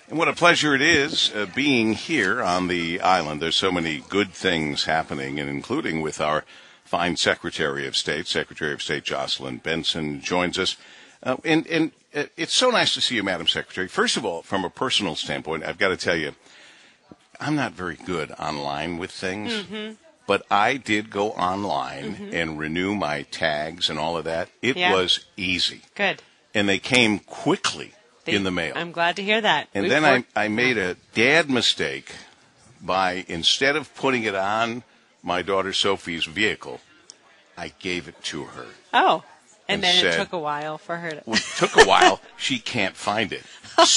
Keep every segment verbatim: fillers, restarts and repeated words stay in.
And what a pleasure it is uh, being here on the island. There's so many good things happening, and including with our fine Secretary of State, Secretary of State Jocelyn Benson joins us. Uh, and and uh, it's so nice to see you, Madam Secretary. First of all, from a personal standpoint, I've got to tell you, I'm not very good online with things, mm-hmm. but I did go online mm-hmm. and renew my tags and all of that. It yeah. was easy. Good. And they came quickly. They, in the mail. I'm glad to hear that. And We've then worked- I, I made a dad mistake by, instead of putting it on my daughter Sophie's vehicle, I gave it to her. Oh, and, and then said, it took a while for her to... Well, it took a while. She can't find it.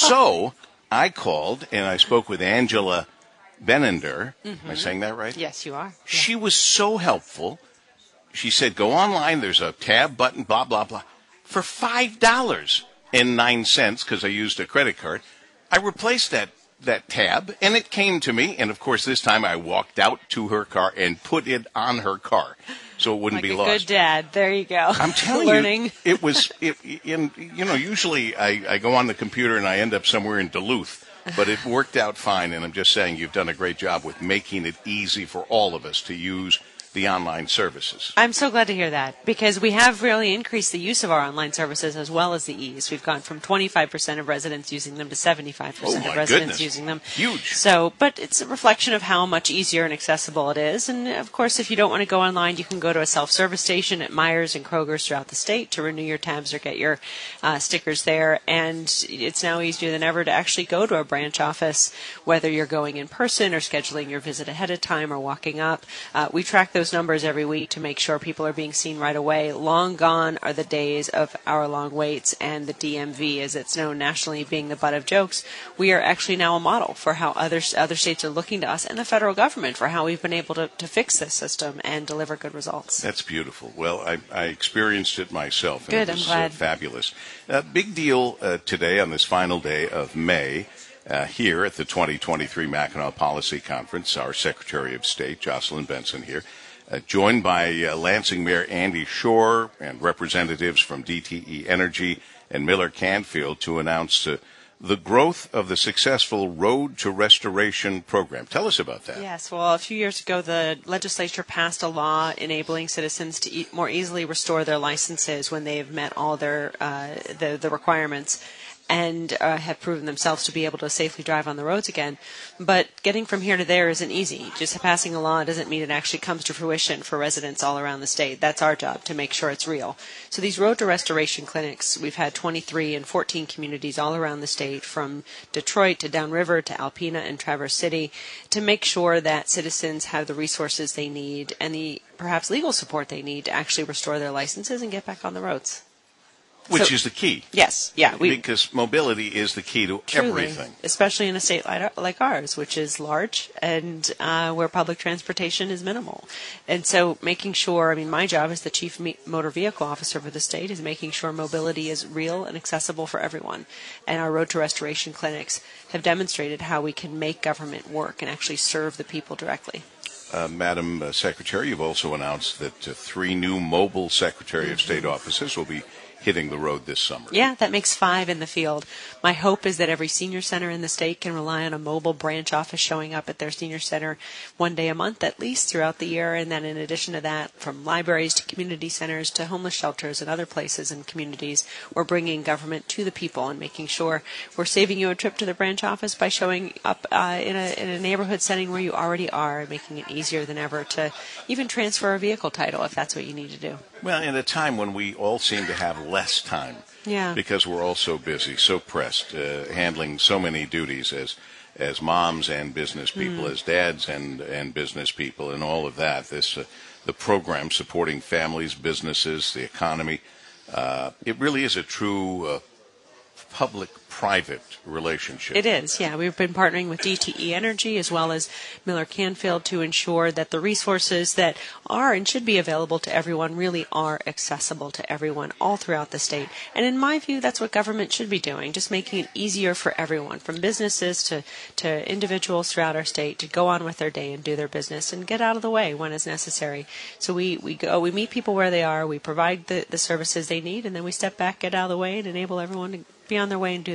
So I called and I spoke with Angela Benender. Mm-hmm. Am I saying that right? Yes, you are. Yeah. She was so helpful. She said, go online. There's a tab button, blah, blah, blah. For five dollars. And nine cents, because I used a credit card, I replaced that, that tab, and it came to me. And, of course, this time I walked out to her car and put it on her car so it wouldn't like be a lost. Good dad. There you go. I'm telling Learning. you, it was, it, in, you know, usually I, I go on the computer and I end up somewhere in Duluth, but it worked out fine. And I'm just saying you've done a great job with making it easy for all of us to use the online services. I'm so glad to hear that, because we have really increased the use of our online services as well as the ease. We've gone from twenty-five percent of residents using them to seventy-five percent oh of residents goodness. using them. Huge. So, but it's a reflection of how much easier and accessible it is. And, of course, if you don't want to go online, you can go to a self-service station at Myers and Kroger's throughout the state to renew your tabs or get your uh, stickers there. And it's now easier than ever to actually go to a branch office, whether you're going in person or scheduling your visit ahead of time or walking up. Uh, we track those numbers every week to make sure people are being seen right away. Long gone are the days of hour-long waits and the D M V, as it's known nationally, being the butt of jokes. We are actually now a model for how other other states are looking to us and the federal government for how we've been able to, to fix this system and deliver good results. That's beautiful. Well, I, I experienced it myself, and good, it was I'm glad. Uh, fabulous. Uh, big deal uh, today on this final day of May. Uh, here at the twenty twenty-three Mackinac Policy Conference, our Secretary of State, Jocelyn Benson, here, uh, joined by uh, Lansing Mayor Andy Shore and representatives from D T E Energy and Miller Canfield to announce uh, the growth of the successful Road to Restoration program. Tell us about that. Yes, well, a few years ago, the legislature passed a law enabling citizens to e- more easily restore their licenses when they've met all their uh, the, the requirements and uh, have proven themselves to be able to safely drive on the roads again. But getting from here to there isn't easy. Just passing a law doesn't mean it actually comes to fruition for residents all around the state. That's our job, to make sure it's real. So these Road to Restoration clinics, we've had twenty-three in fourteen communities all around the state, from Detroit to Downriver to Alpena and Traverse City, to make sure that citizens have the resources they need and the perhaps legal support they need to actually restore their licenses and get back on the roads. Which so, is the key. Yes, yeah. We, because mobility is the key to truly, everything. Especially in a state like ours, which is large and uh, where public transportation is minimal. And so making sure, I mean, my job as the Chief Motor Vehicle Officer for the state is making sure mobility is real and accessible for everyone. And our Road to Restoration clinics have demonstrated how we can make government work and actually serve the people directly. Uh, Madam uh, Secretary, you've also announced that uh, three new mobile Secretary of State offices will be hitting the road this summer. Yeah, that makes five in the field. My hope is that every senior center in the state can rely on a mobile branch office showing up at their senior center one day a month at least throughout the year. And then in addition to that, from libraries to community centers to homeless shelters and other places and communities, we're bringing government to the people and making sure we're saving you a trip to the branch office by showing up uh, in, a, in a neighborhood setting where you already are, and making it easier than ever to even transfer a vehicle title if that's what you need to do. Well, in a time when we all seem to have less time, yeah. because we're all so busy, so pressed, uh, handling so many duties as as moms and business people, mm. as dads and, and business people, and all of that. This uh, the program supporting families, businesses, the economy. Uh, it really is a true uh, public-private relationship. It is, yeah. We've been partnering with D T E Energy as well as Miller Canfield to ensure that the resources that are and should be available to everyone really are accessible to everyone all throughout the state. And in my view, that's what government should be doing, just making it easier for everyone, from businesses to, to individuals throughout our state, to go on with their day and do their business and get out of the way when it's necessary. So we, we go, we meet people where they are, we provide the, the services they need, and then we step back, get out of the way, and enable everyone to be on their way and do their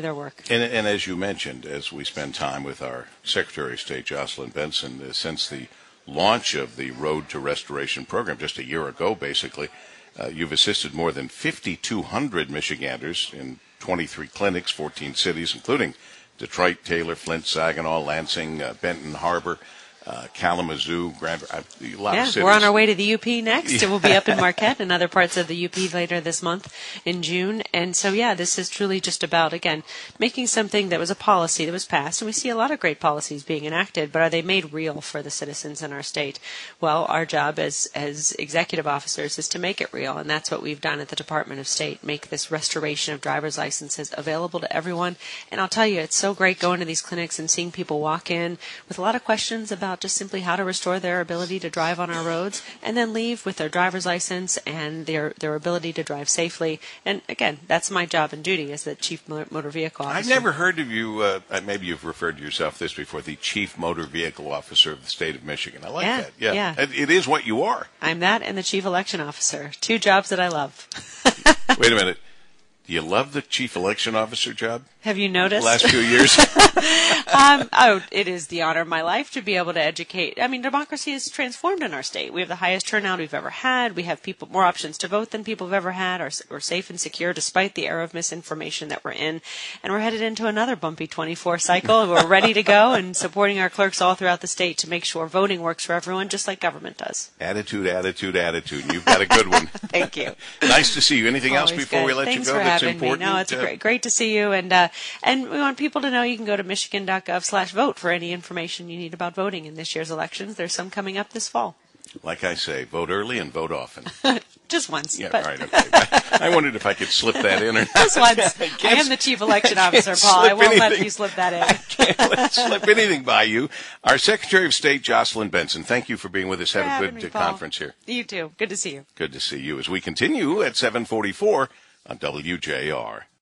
their work. And, and as you mentioned, as we spend time with our Secretary of State, Jocelyn Benson, uh, since the launch of the Road to Restoration program just a year ago, basically, uh, you've assisted more than fifty-two hundred Michiganders in twenty-three clinics, fourteen cities, including Detroit, Taylor, Flint, Saginaw, Lansing, uh, Benton Harbor, uh, Kalamazoo, Grand, uh, a lot yeah, of cities. We're on our way to the U P next. We'll be up in Marquette and other parts of the U P later this month in June. And so, yeah, this is truly just about, again, making something that was a policy that was passed. And we see a lot of great policies being enacted, but are they made real for the citizens in our state? Well, our job as, as executive officers is to make it real, and that's what we've done at the Department of State, make this restoration of driver's licenses available to everyone. And I'll tell you, it's so great going to these clinics and seeing people walk in with a lot of questions about just simply how to restore their ability to drive on our roads, and then leave with their driver's license and their their ability to drive safely. And again, that's my job and duty as the Chief Motor Vehicle Officer. I've never heard of you, uh, maybe you've referred to yourself this before, the Chief Motor Vehicle Officer of the state of Michigan. I like yeah, that. Yeah, yeah. It, it is what you are. I'm that and the Chief Election Officer, two jobs that I love. Wait a minute. Do you love the Chief Election Officer job? Have you noticed? The last few years? um, oh, it is the honor of my life to be able to educate. I mean, democracy is transformed in our state. We have the highest turnout we've ever had. We have people more options to vote than people have ever had. Our, we're safe and secure despite the era of misinformation that we're in. And we're headed into another bumpy twenty-four cycle. And we're ready to go and supporting our clerks all throughout the state to make sure voting works for everyone, just like government does. Attitude, attitude, attitude. You've got a good one. Thank you. Nice to see you. Anything Always else before good. we let Thanks you go for that's having important? Me. No, it's uh, great, great to see you. And uh, and we want people to know you can go to michigan dot gov slash vote for any information you need about voting in this year's elections. There's some coming up this fall. Like I say, vote early and vote often. Just once. Yeah, but. right, okay. I wondered if I could slip that in or not. Just once. I, I am the Chief Election Officer, Paul. I won't anything. let you slip that in. I can't let slip anything by you. Our Secretary of State, Jocelyn Benson, thank you for being with us. For Have a having good me, uh, conference here. You too. Good to see you. Good to see you as we continue at seven forty-four on W J R.